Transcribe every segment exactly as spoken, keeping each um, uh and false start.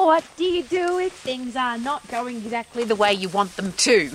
What do you do if things are not going exactly the way you want them to?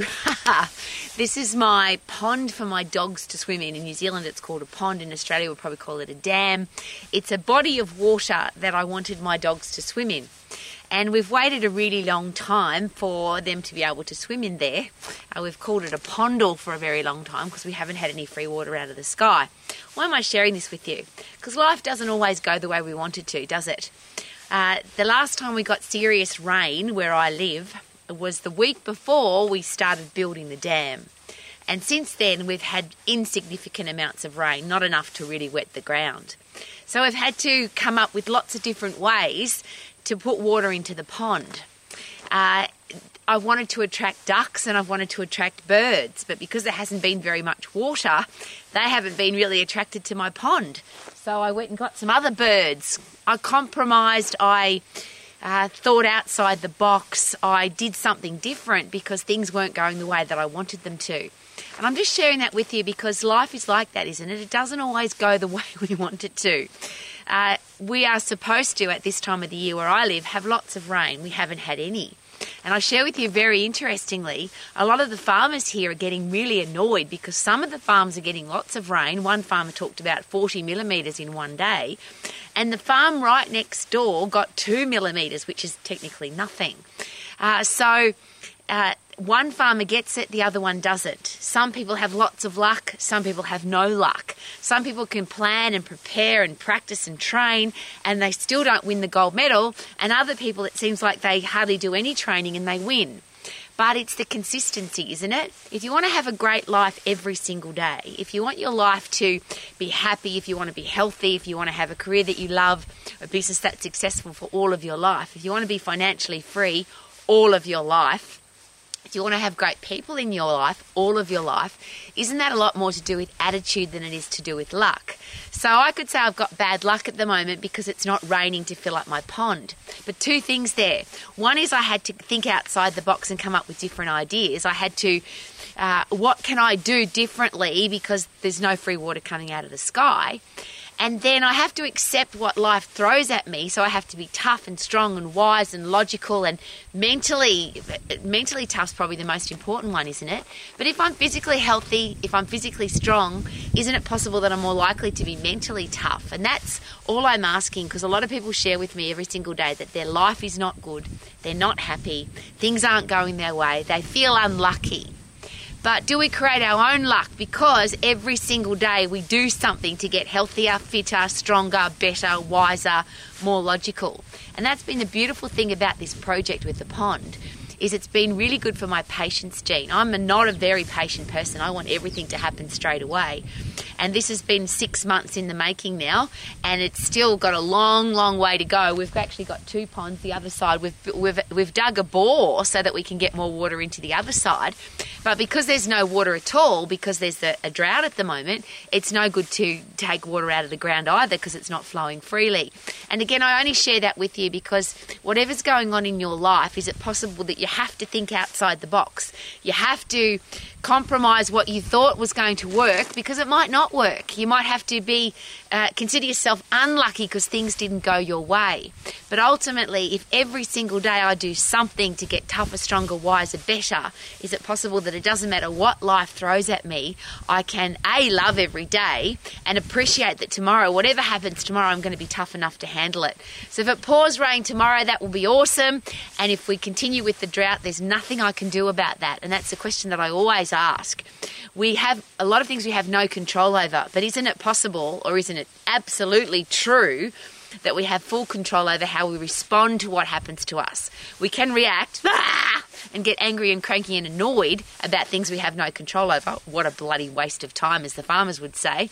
This is my pond for my dogs to swim in. In New Zealand it's called a pond. In Australia we'll probably call it a dam. It's a body of water that I wanted my dogs to swim in. And we've waited a really long time for them to be able to swim in there. Uh, we've called it a pondle for a very long time because we haven't had any free water out of the sky. Why am I sharing this with you? Because life doesn't always go the way we want it to, does it? Uh, the last time we got serious rain where I live was the week before we started building the dam. And since then we've had insignificant amounts of rain, not enough to really wet the ground. So we've had to come up with lots of different ways to put water into the pond. Uh, I wanted to attract ducks and I've wanted to attract birds, but because there hasn't been very much water, they haven't been really attracted to my pond. So I went and got some other birds. I compromised, I uh, thought outside the box, I did something different because things weren't going the way that I wanted them to. And I'm just sharing that with you because life is like that, isn't it? It doesn't always go the way we want it to. Uh, we are supposed to, at this time of the year where I live, have lots of rain. We haven't had any. And I share with you very interestingly, a lot of the farmers here are getting really annoyed because some of the farms are getting lots of rain. One farmer talked about forty millimetres in one day. And the farm right next door got two millimetres, which is technically nothing. Uh, so uh, one farmer gets it, the other one doesn't. Some people have lots of luck, some people have no luck. Some people can plan and prepare and practice and train and they still don't win the gold medal, and other people it seems like they hardly do any training and they win. But it's the consistency, isn't it? If you want to have a great life every single day, if you want your life to be happy, if you want to be healthy, if you want to have a career that you love, a business that's successful for all of your life, if you want to be financially free all of your life, if you want to have great people in your life, all of your life, isn't that a lot more to do with attitude than it is to do with luck? So I could say I've got bad luck at the moment because it's not raining to fill up my pond. But two things there. One is I had to think outside the box and come up with different ideas. I had to, uh, what can I do differently because there's no free water coming out of the sky? And then I have to accept what life throws at me, so I have to be tough and strong and wise and logical and mentally, mentally tough's probably the most important one, isn't it? But if I'm physically healthy, if I'm physically strong, isn't it possible that I'm more likely to be mentally tough? And that's all I'm asking, because a lot of people share with me every single day that their life is not good, they're not happy, things aren't going their way, they feel unlucky. But do we create our own luck? Because every single day we do something to get healthier, fitter, stronger, better, wiser, more logical. And that's been the beautiful thing about this project with the pond, is it's been really good for my patience gene. I'm a, not a very patient person. I want everything to happen straight away. And this has been six months in the making now, and it's still got a long, long way to go. We've actually got two ponds. The other side, we've we've we've dug a bore so that we can get more water into the other side. But because there's no water at all, because there's a, a drought at the moment, it's no good to take water out of the ground either because it's not flowing freely. And again, I only share that with you because whatever's going on in your life, is it possible that you have to think outside the box? You have to compromise what you thought was going to work because it might not work. You might have to be uh, consider yourself unlucky because things didn't go your way. But ultimately, if every single day I do something to get tougher, stronger, wiser, better, is it possible that it doesn't matter what life throws at me, I can A, love every day and appreciate that tomorrow, whatever happens tomorrow, I'm going to be tough enough to handle it. So if it pours rain tomorrow, that will be awesome. And if we continue with the drought, there's nothing I can do about that. And that's the question that I always ask. We have a lot of things we have no control over, but isn't it possible, or isn't it absolutely true, that we have full control over how we respond to what happens to us? We can react ah! and get angry and cranky and annoyed about things we have no control over. What a bloody waste of time, as the farmers would say.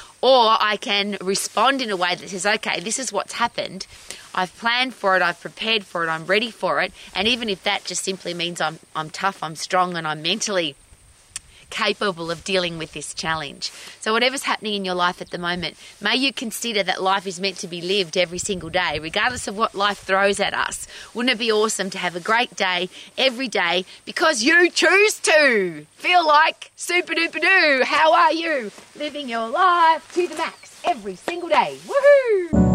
Or I can respond in a way that says, okay, this is what's happened. I've planned for it, I've prepared for it, I'm ready for it. And even if that just simply means I'm I'm tough, I'm strong, and I'm mentally capable of dealing with this challenge. So whatever's happening in your life at the moment, may you consider that life is meant to be lived every single day, regardless of what life throws at us. Wouldn't it be awesome to have a great day every day because you choose to? Feel like super duper doo. How are you? Living your life to the max every single day. Woohoo!